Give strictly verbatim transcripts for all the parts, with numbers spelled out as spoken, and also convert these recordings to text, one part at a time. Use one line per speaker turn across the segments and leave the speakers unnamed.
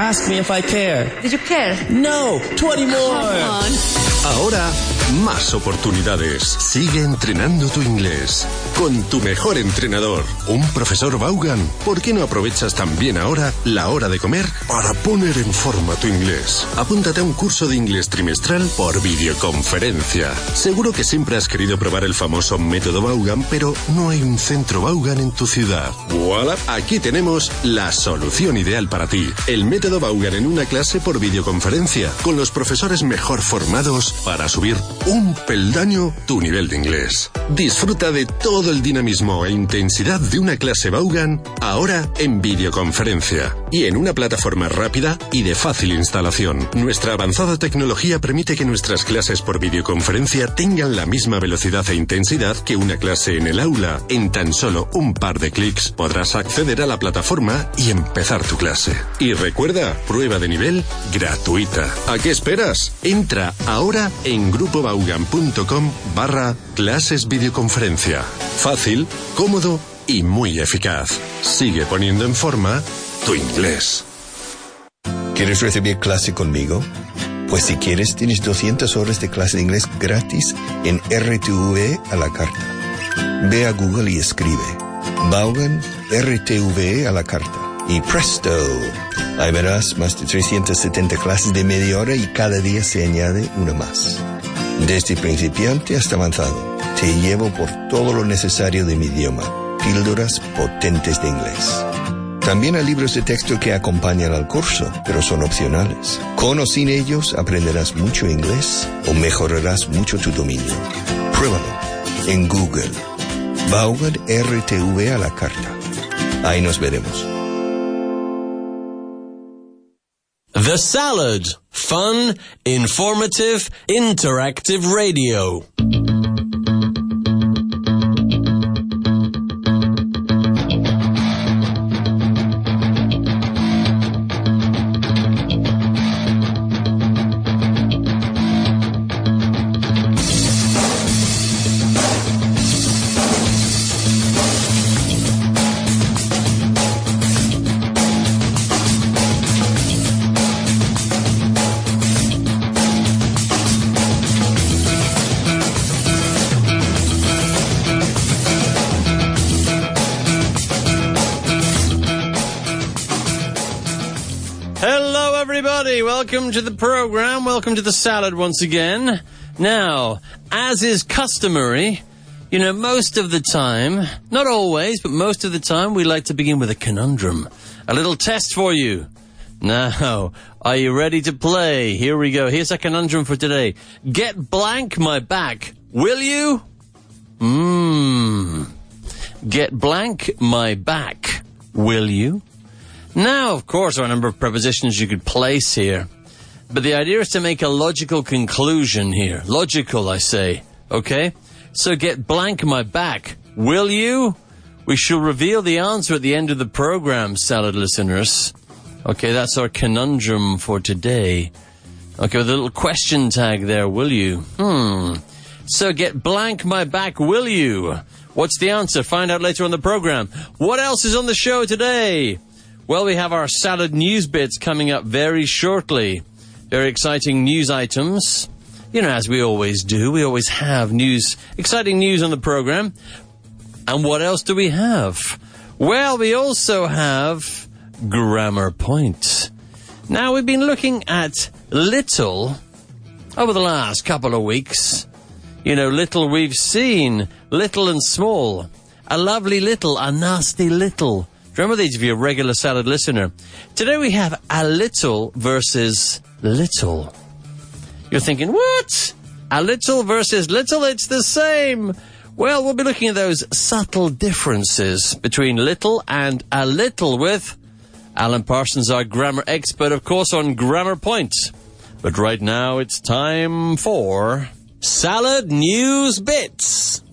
Ask me if I care.
Did you care?
No, twenty more.
Come on.
Ahora, más oportunidades. Sigue entrenando tu inglés con tu mejor entrenador, un profesor Vaughan. ¿Por qué no aprovechas también ahora la hora de comer para poner en forma tu inglés? Apúntate a un curso de inglés trimestral por videoconferencia. Seguro que siempre has querido probar el famoso método Vaughan, pero no hay un centro Vaughan en tu ciudad. ¡Voilà! Aquí tenemos la solución ideal para ti. El método Vaughan en una clase por videoconferencia, con los profesores mejor formados para subir un peldaño tu nivel de inglés. Disfruta de todo el dinamismo e intensidad de una clase Vaughan ahora en videoconferencia y en una plataforma rápida y de fácil instalación. Nuestra avanzada tecnología permite que nuestras clases por videoconferencia tengan la misma velocidad e intensidad que una clase en el aula. En tan solo un par de clics podrás acceder a la plataforma y empezar tu clase. Y recuerda, prueba de nivel gratuita. ¿A qué esperas? Entra ahora en grupovaugan.com barra clases videoconferencia. Fácil, cómodo y muy eficaz. Sigue poniendo en forma tu inglés.
¿Quieres recibir clase conmigo? Pues si quieres, tienes doscientas horas de clase de inglés gratis en R T V a la carta. Ve a Google y escribe Vaughan R T V a la carta. Y presto, ahí verás más de trescientas setenta clases de media hora y cada día se añade una más. Desde principiante hasta avanzado, te llevo por todo lo necesario de mi idioma, píldoras potentes de inglés. También hay libros de texto que acompañan al curso, pero son opcionales. Con o sin ellos aprenderás mucho inglés o mejorarás mucho tu dominio. Pruébalo en Google. Vaughan R T V a la carta. Ahí nos veremos.
The Salad. Fun, informative, interactive radio. Welcome to the program. Welcome to the Salad once again. Now, as is customary, you know, most of the time, not always, but most of the time, we like to begin with a conundrum. A little test for you. Now, are you ready to play? Here we go. Here's a conundrum for today. Get blank my back, will you? Mmm. Get blank my back, will you? Now, of course, there are a number of prepositions you could place here. But the idea is to make a logical conclusion here. Logical, I say. Okay? So get blank my back. Will you? We shall reveal the answer at the end of the program, Salad listeners. Okay, that's our conundrum for today. Okay, with a little question tag there, will you? Hmm. So get blank my back, will you? What's the answer? Find out later on the program. What else is on the show today? Well, we have our Salad news bits coming up very shortly. Very exciting news items. You know, as we always do, we always have news, exciting news on the program. And what else do we have? Well, we also have Grammar Point. Now, we've been looking at little over the last couple of weeks. You know, little we've seen, little and small. A lovely little, a nasty little. Remember these if you're a regular Salad listener. Today we have a little versus little. You're thinking, what? A little versus little, it's the same. Well, we'll be looking at those subtle differences between little and a little with Alan Parsons, our grammar expert, of course, on Grammar Point. But right now it's time for Salad News Bits.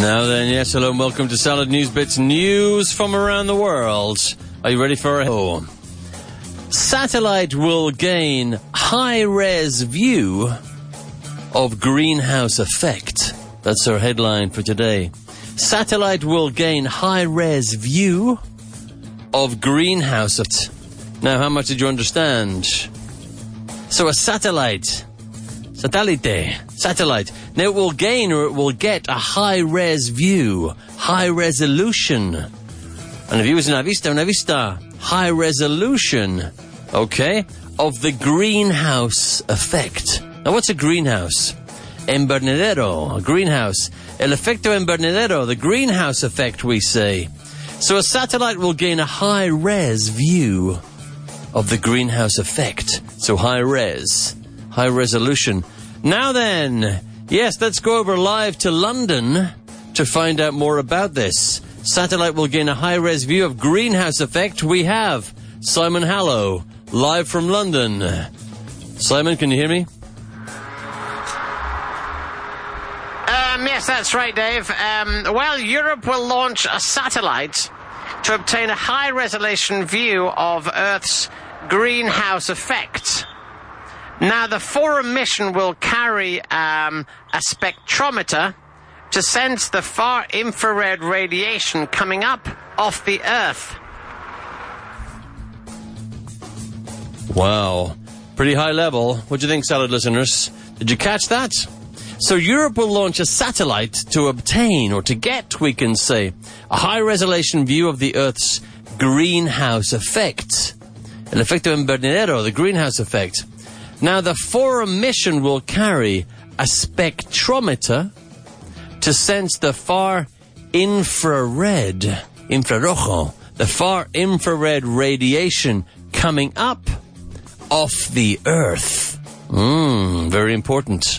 Now then, yes, hello and welcome to Salad News Bits, news from around the world. Are you ready for a... Oh. Satellite will gain high-res view of greenhouse effect. That's our headline for today. Satellite will gain high-res view of greenhouse effect. Now, how much did you understand? So a satellite, satellite, satellite. Now it will gain or it will get a high-res view, high resolution. And if you was una vista, una vista, high resolution, okay, of the greenhouse effect. Now what's a greenhouse? Invernadero, a greenhouse. El efecto invernadero, the greenhouse effect, we say. So a satellite will gain a high-res view of the greenhouse effect. So high-res, high resolution. Now then, yes, let's go over live to London to find out more about this. Satellite will gain a high-res view of greenhouse effect. We have Simon Hallow, live from London. Simon, can you hear me?
Um, yes, that's right, Dave. Um, well, Europe will launch a satellite to obtain a high-resolution view of Earth's greenhouse effect. Now, the Forum mission will carry um, a spectrometer to sense the far-infrared radiation coming up off the Earth.
Wow. Pretty high level. What do you think, Salad listeners? Did you catch that? So Europe will launch a satellite to obtain, or to get, we can say, a high-resolution view of the Earth's greenhouse effect. El efecto invernadero, the greenhouse effect. Now, the Forum mission will carry a spectrometer to sense the far infrared, infrarrojo, the far infrared radiation coming up off the Earth. Mmm, very important.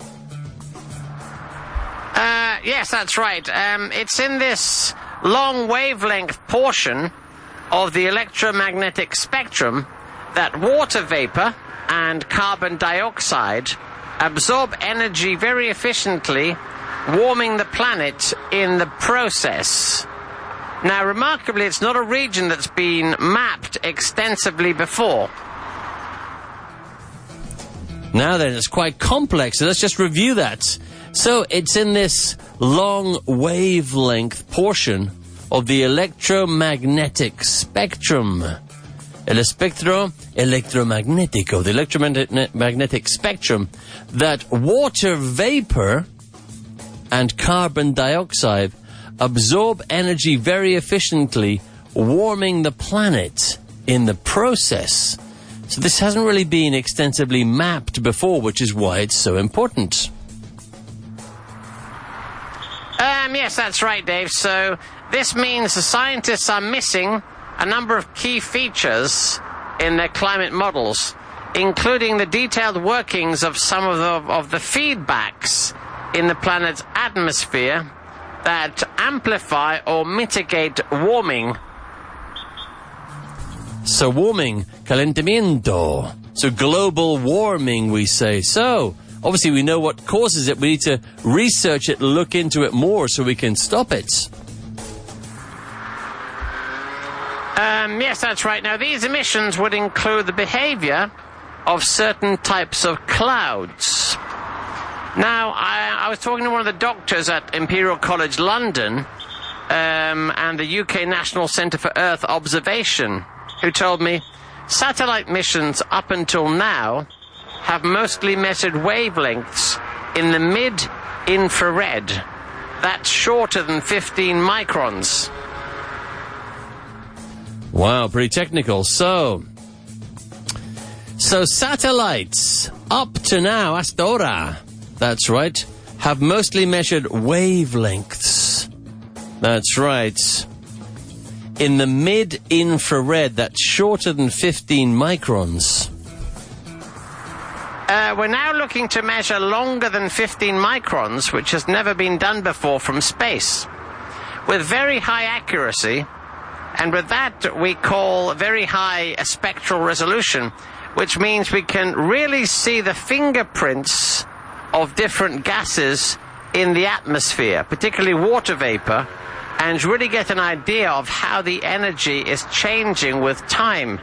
Uh, yes, that's right. Um, it's in this long wavelength portion of the electromagnetic spectrum that water vapor and carbon dioxide absorb energy very efficiently, warming the planet in the process. Now, remarkably, it's not a region that's been mapped extensively before.
Now then, it's quite complex, so let's just review that. So, it's in this long wavelength portion of the electromagnetic spectrum. El espectro electromagnetico, the electromagnetic spectrum, that water vapor and carbon dioxide absorb energy very efficiently, warming the planet in the process. So this hasn't really been extensively mapped before, which is why it's so important.
Um, yes, that's right, Dave. So this means the scientists are missing a number of key features in their climate models, including the detailed workings of some of the, of the feedbacks in the planet's atmosphere that amplify or mitigate warming.
So warming, calentamiento. So global warming, we say. So, obviously we know what causes it. We need to research it, look into it more so we can stop it.
Um, yes, that's right. Now, these emissions would include the behavior of certain types of clouds. Now, I, I was talking to one of the doctors at Imperial College London um, and the U K National Centre for Earth Observation, who told me satellite missions up until now have mostly measured wavelengths in the mid-infrared. That's shorter than fifteen microns.
Wow, pretty technical. So, so satellites up to now, hasta ahora, that's right, have mostly measured wavelengths. That's right. In the mid-infrared, that's shorter than fifteen microns.
Uh, we're now looking to measure longer than fifteen microns, which has never been done before from space, with very high accuracy. And with that, we call very high uh, spectral resolution, which means we can really see the fingerprints of different gases in the atmosphere, particularly water vapor, and really get an idea of how the energy is changing with time.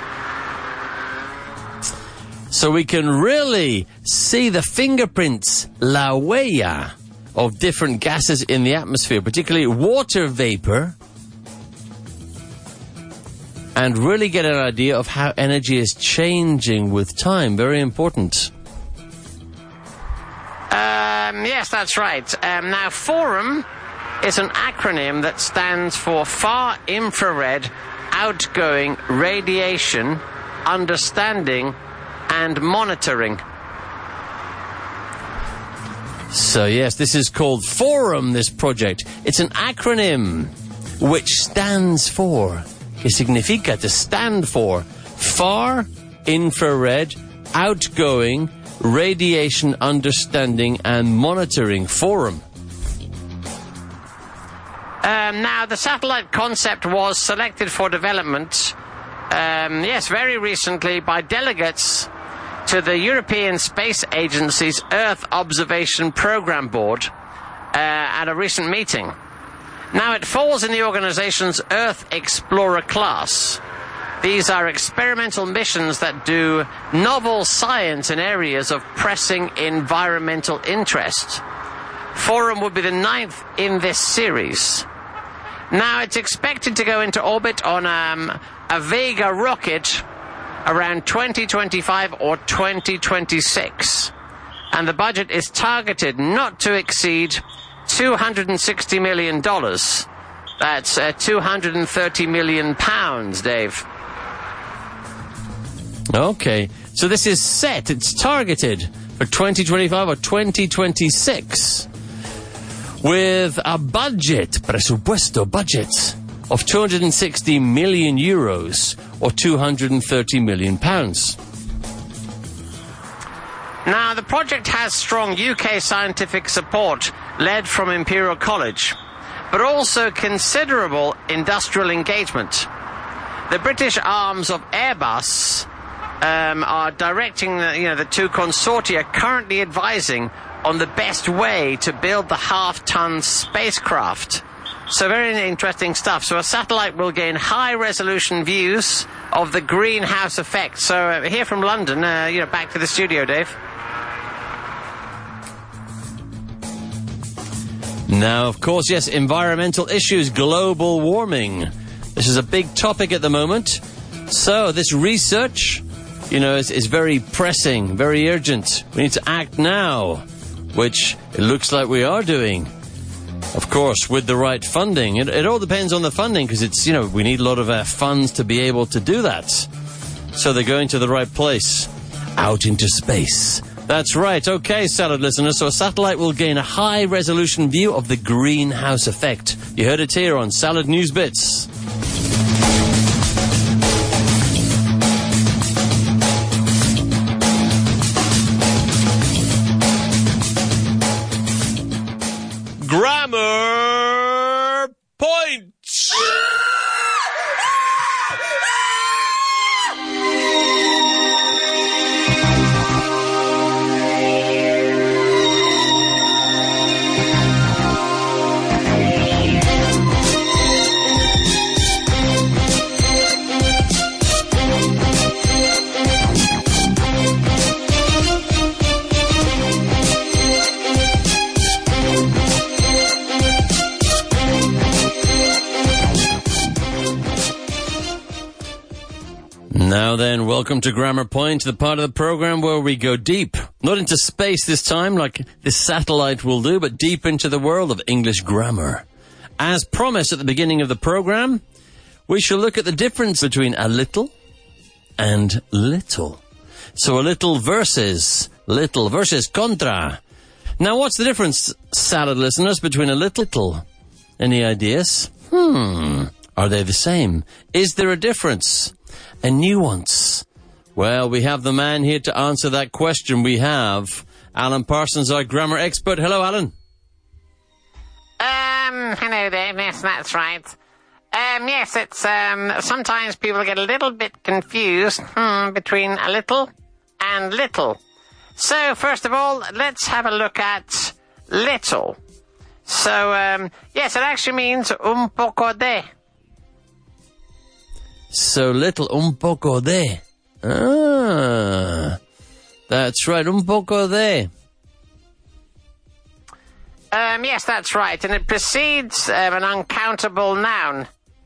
So we can really see the fingerprints, la huella, of different gases in the atmosphere, particularly water vapor, and really get an idea of how energy is changing with time. Very important.
Um, yes, that's right. Um, now, FORUM is an acronym that stands for Far Infrared Outgoing Radiation Understanding and Monitoring.
So yes, this is called FORUM, this project. It's an acronym which stands for, que significa to stand for, Far Infrared Outgoing Radiation Understanding and Monitoring FORUM.
Um, now, the satellite concept was selected for development, um, yes, very recently by delegates to the European Space Agency's Earth Observation Programme Board uh, at a recent meeting. Now, it falls in the organization's Earth Explorer class. These are experimental missions that do novel science in areas of pressing environmental interest. FORUM would be the ninth in this series. Now, it's expected to go into orbit on um, a Vega rocket around twenty twenty-five or twenty twenty-six. And the budget is targeted not to exceed two hundred sixty million dollars. That's uh, two hundred thirty million pounds, Dave.
Okay, so this is set, it's targeted for twenty twenty-five or twenty twenty-six with a budget, presupuesto budget, of two hundred sixty million euros or two hundred thirty million pounds.
Now, the project has strong U K scientific support led from Imperial College, but also considerable industrial engagement. The British arms of Airbus um, are directing the, you know, the two consortia currently advising on the best way to build the half-ton spacecraft. So very interesting stuff. So a satellite will gain high-resolution views of the greenhouse effect. So uh, here from London, uh, you know, back to the studio, Dave.
Now, of course, yes, environmental issues, global warming. This is a big topic at the moment. So this research, you know, is, is very pressing, very urgent. We need to act now, which it looks like we are doing. Of course, with the right funding. It, it all depends on the funding, because it's, you know, we need a lot of uh, funds to be able to do that. So they're going to the right place, out into space. That's right. Okay, Salad listeners. So a satellite will gain a high-resolution view of the greenhouse effect. You heard it here on Salad News Bits. Grammar Points! Now then, welcome to Grammar Point, the part of the program where we go deep. Not into space this time, like this satellite will do, but deep into the world of English grammar. As promised at the beginning of the program, we shall look at the difference between a little and little. So a little versus little versus contra. Now, what's the difference, Salad listeners, between a little? Any ideas? Hmm. Are they the same? Is there a difference? A nuance? Well, we have the man here to answer that question. We have Alan Parsons, our grammar expert. Hello, Alan.
Um, hello, Dave. Yes, that's right. Um, yes, it's, um, sometimes people get a little bit confused, hmm, between a little and little. So, first of all, let's have a look at little. So, um, yes, it actually means un poco de.
So little, un poco de. Ah, that's right, un poco de.
Um, yes, that's right, and it precedes um, an uncountable noun.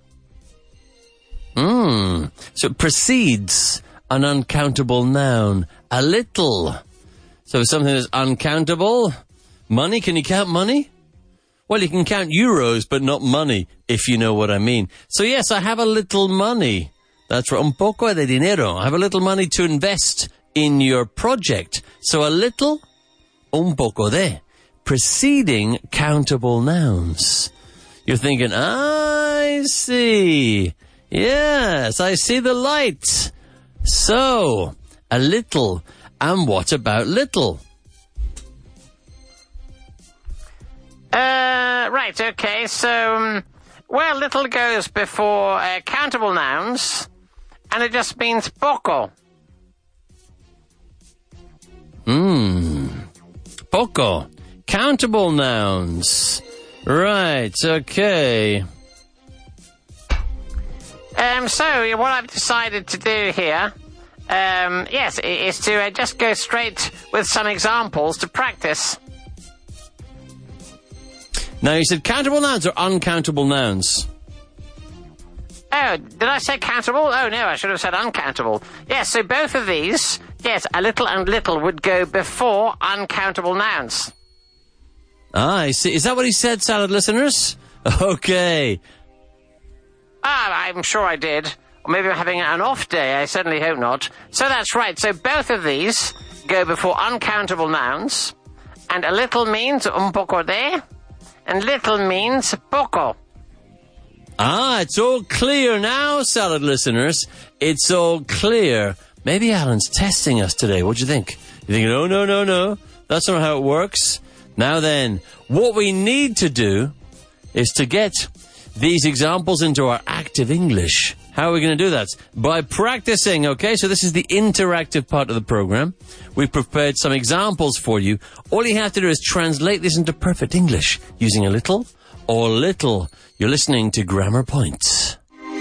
Hmm. So it precedes an uncountable noun. A little. So something that's uncountable. Money, can you count money? Well, you can count euros, but not money, if you know what I mean. So yes, I have a little money. That's right, un poco de dinero. I have a little money to invest in your project. So a little, un poco de. Preceding countable nouns. You're thinking, I see. Yes, I see the light. So, a little. And what about little?
Uh, right, okay, so, um, well, little goes before uh, countable nouns, and it just means poco.
Hmm. Poco. Countable nouns. Right, okay.
Um, so, what I've decided to do here, um, yes, is to uh, just go straight with some examples to practice.
Now, you said countable nouns or uncountable nouns?
Oh, did I say countable? Oh, no, I should have said uncountable. Yes, so both of these, yes, a little and little would go before uncountable nouns.
Ah, I see. Is that what he said, Salad listeners? Okay.
Ah, I'm sure I did. Or maybe I'm having an off day. I certainly hope not. So that's right. So both of these go before uncountable nouns. And a little means un poco de. And little means poco.
Ah, it's all clear now, Salad listeners. It's all clear. Maybe Alan's testing us today. What do you think? You thinking, oh, no, no, no. That's not how it works. Now then, what we need to do is to get these examples into our active English. How are we going to do that? By practicing, okay? So this is the interactive part of the program. We've prepared some examples for you. All you have to do is translate this into perfect English using a little or little. You're listening to Grammar Points.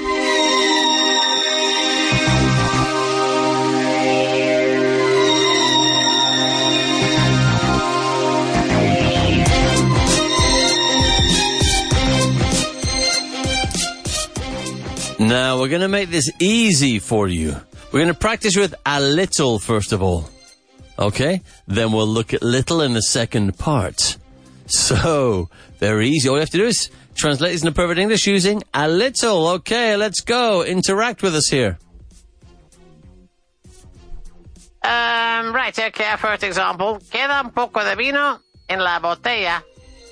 Now, we're going to make this easy for you. We're going to practice with a little, first of all. Okay? Then we'll look at little in the second part. So, very easy. All you have to do is translate this into perfect English using a little. Okay, let's go. Interact with us here.
Um, right, okay, our first example. Queda un poco de vino en la botella.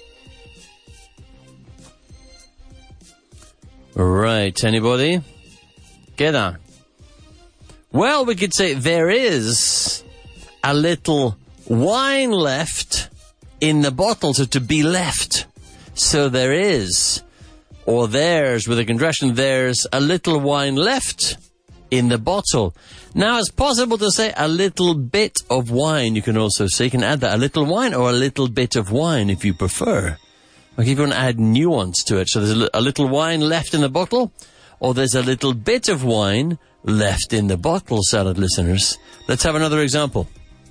Right, anybody? Queda. Well, we could say there is a little wine left in the bottle, so to be left. So there is, or there's, with a contraction, there's a little wine left in the bottle. Now, it's possible to say a little bit of wine. You can also say, you can add that, a little wine or a little bit of wine if you prefer. Like if you want to add nuance to it. So there's a little wine left in the bottle, or there's a little bit of wine left in the bottle, Salad listeners. Let's have another example.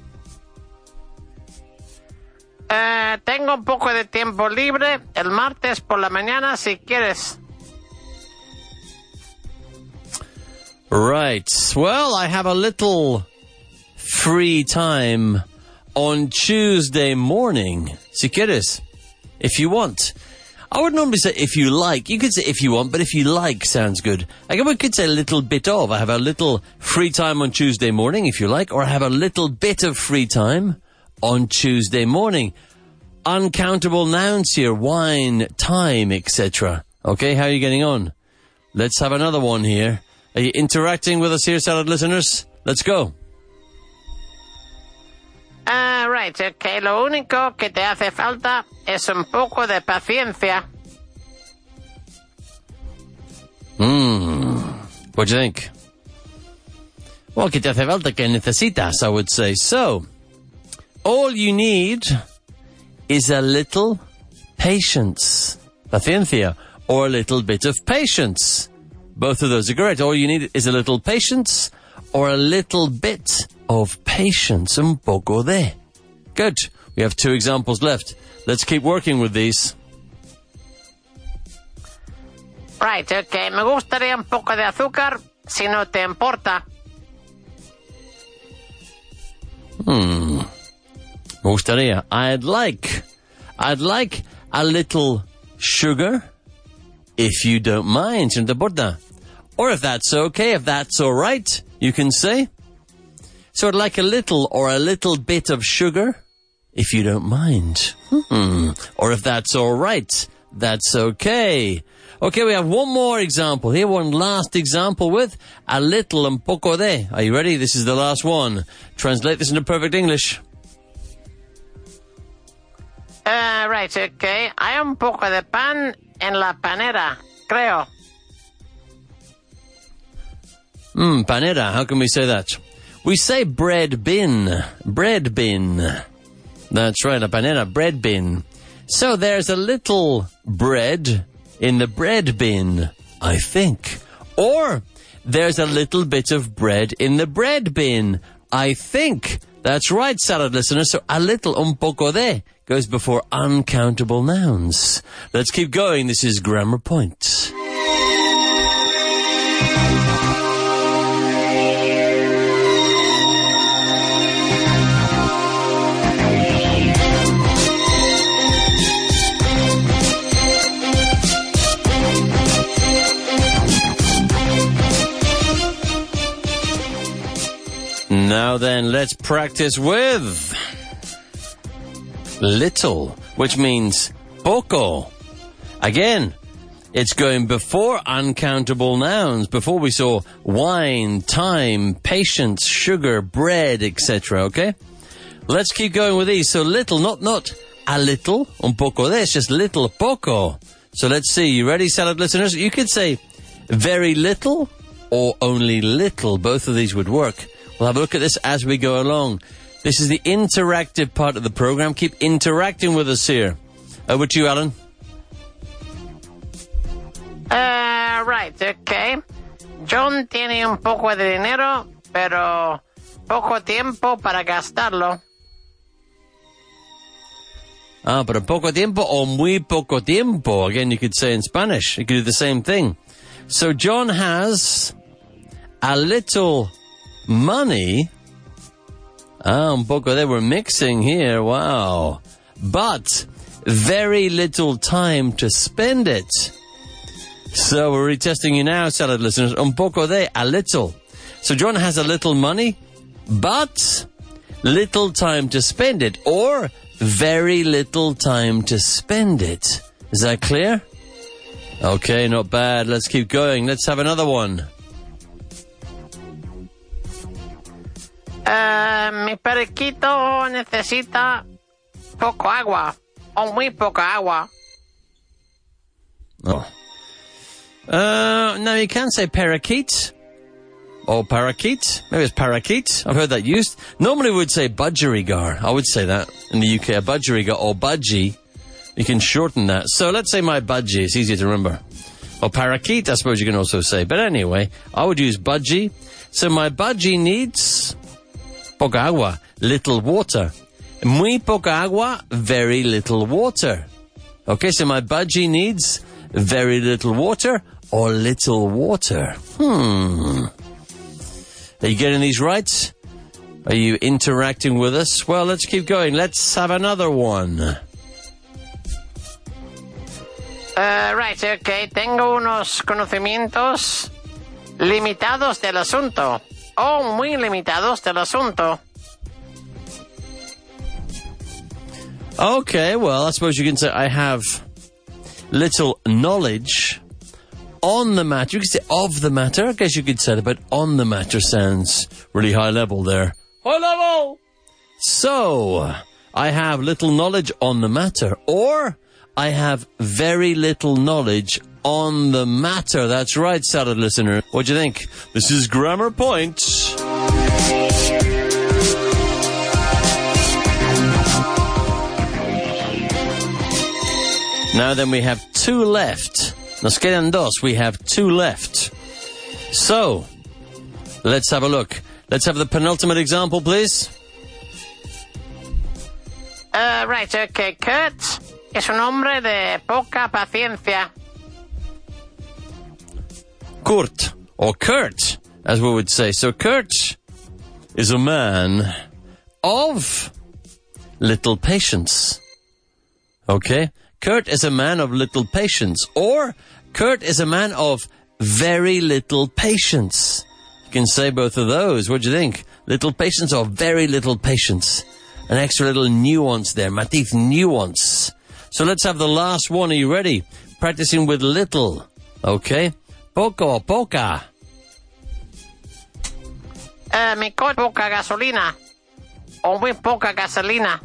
Uh, tengo un poco de tiempo libre el martes por la mañana si quieres.
Right. Well, I have a little free time on Tuesday morning. Si quieres. If you want. I would normally say if you like. You could say if you want, but if you like sounds good. I guess we could say a little bit of. I have a little free time on Tuesday morning, if you like, or I have a little bit of free time on Tuesday morning. Uncountable nouns here, wine, time, et cetera. Okay, how are you getting on? Let's have another one here. Are you interacting with us here, Salad listeners? Let's go.
Ah, uh, right, okay. Lo único que te hace falta es un poco de paciencia.
Hmm. What do you think? Well, que te hace falta, que necesitas, I would say. So, all you need is a little patience. Paciencia. Or a little bit of patience. Both of those are correct. All you need is a little patience or a little bit of patience. Un poco de. Good. We have two examples left. Let's keep working with these.
Right, okay. Me gustaría un poco de azúcar, si no te importa.
Hmm. Me gustaría. I'd like. I'd like a little sugar, if you don't mind. Si no te importa. Or if that's okay, if that's all right, you can say. So I'd like a little or a little bit of sugar, if you don't mind. Hmm. Or if that's all right, that's okay. Okay, we have one more example here, one last example with a little un poco de. Are you ready? This is the last one. Translate this into perfect English.
Uh, right, okay. Hay un poco de pan en la panera, creo.
Hmm, panera. How can we say that? We say bread bin. Bread bin. That's right, a panera, bread bin. So there's a little bread in the bread bin, I think. Or there's a little bit of bread in the bread bin, I think. That's right, salad listeners. So a little, un poco de, goes before uncountable nouns. Let's keep going. This is Grammar Point. Now then, let's practice with little, which means poco. Again, it's going before uncountable nouns. Before we saw wine, time, patience, sugar, bread, et cetera, okay? Let's keep going with these. So little, not, not a little, un poco de, it's just little, poco. So let's see, you ready, salad listeners? You could say very little or only little. Both of these would work. We'll have a look at this as we go along. This is the interactive part of the program. Keep interacting with us here. Over to you, Alan.
Uh, right, okay. John tiene un poco de dinero, pero poco tiempo para gastarlo.
Ah, pero poco tiempo o muy poco tiempo. Again, you could say in Spanish. You could do the same thing. So John has a little money. Ah, un poco de, we're mixing here, wow. But very little time to spend it. So we're retesting you now, salad listeners. Un poco de, a little. So John has a little money, but little time to spend it, or very little time to spend it. Is that clear? Okay, not bad. Let's keep going. Let's have another one.
Uh, mi periquito necesita poco agua, o muy poca agua.
Oh. Uh, no, you can say parakeet. Or parakeet. Maybe it's parakeet. I've heard that used. Normally we would say budgerigar. I would say that in the U K, a budgerigar or budgie. You can shorten that. So let's say my budgie. It's easier to remember. Or parakeet, I suppose you can also say. But anyway, I would use budgie. So my budgie needs poca agua, little water. Muy poca agua, very little water. Okay, so my budgie needs very little water or little water. Hmm. Are you getting these right? Are you interacting with us? Well, let's keep going. Let's have another one.
Uh, right, okay. Tengo unos conocimientos limitados del asunto. Oh, muy limitados del asunto.
Okay, well, I suppose you can say I have little knowledge on the matter. You could say of the matter. I guess you could say that, but on the matter sounds really high level there. High level! So, I have little knowledge on the matter, or I have very little knowledge on the matter. That's right, salad listener. What do you think? This is Grammar Point. Now then, we have two left. Nos quedan dos. We have two left. So, let's have a look. Let's have the penultimate example, please.
Uh, right, okay. Kurt es un hombre de poca paciencia.
Kurt, or Kurt, as we would say. So Kurt is a man of little patience. Okay? Kurt is a man of little patience. Or Kurt is a man of very little patience. You can say both of those. What do you think? Little patience or very little patience? An extra little nuance there. Matiz, nuance. So let's have the last one. Are you ready? Practicing with little. Okay? Poco or poca?
Uh, mi coche poca gasolina. O muy poca gasolina.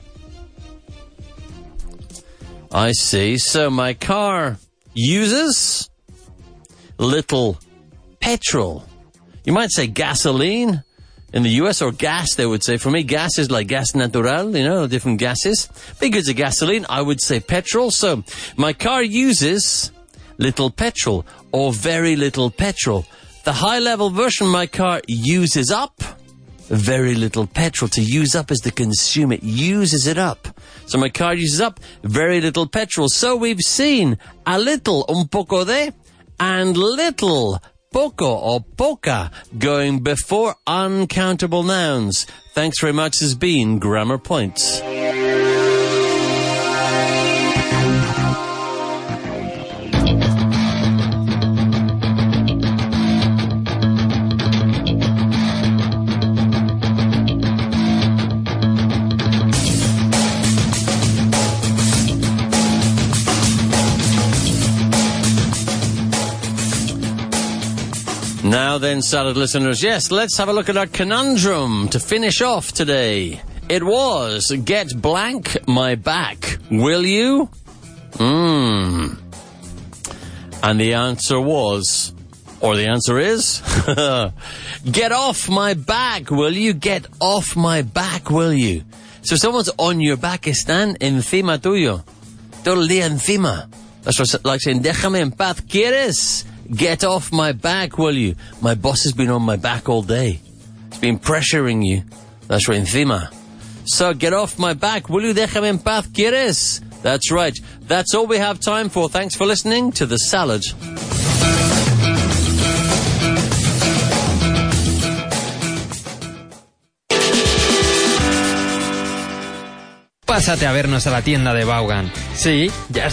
I see. So my car uses little petrol. You might say gasoline in the U S, or gas, they would say. For me, gas is like gas natural, you know, different gases. Because of gasoline, I would say petrol. So my car uses little petrol or very little petrol. The high-level version, my car uses up very little petrol. To use up is to consume. It uses it up. So my car uses up very little petrol. So we've seen a little, un poco de, and little, poco or poca, going before uncountable nouns. Thanks very much. This has been Grammar Points. Now then, salad listeners, yes, let's have a look at our conundrum to finish off today. It was, get blank my back, will you? Mmm. And the answer was, or the answer is, get off my back, will you? Get off my back, will you? So someone's on your back, están encima tuyo. Todo el día encima. That's like saying, déjame en paz, ¿quieres? Get off my back, will you? My boss has been on my back all day. He's been pressuring you. That's right, encima. So get off my back, will you? Déjame en paz, ¿quieres? That's right. That's all we have time for. Thanks for listening to The Salad.
Pásate a vernos a la tienda de Vaughan. Sí, ya está.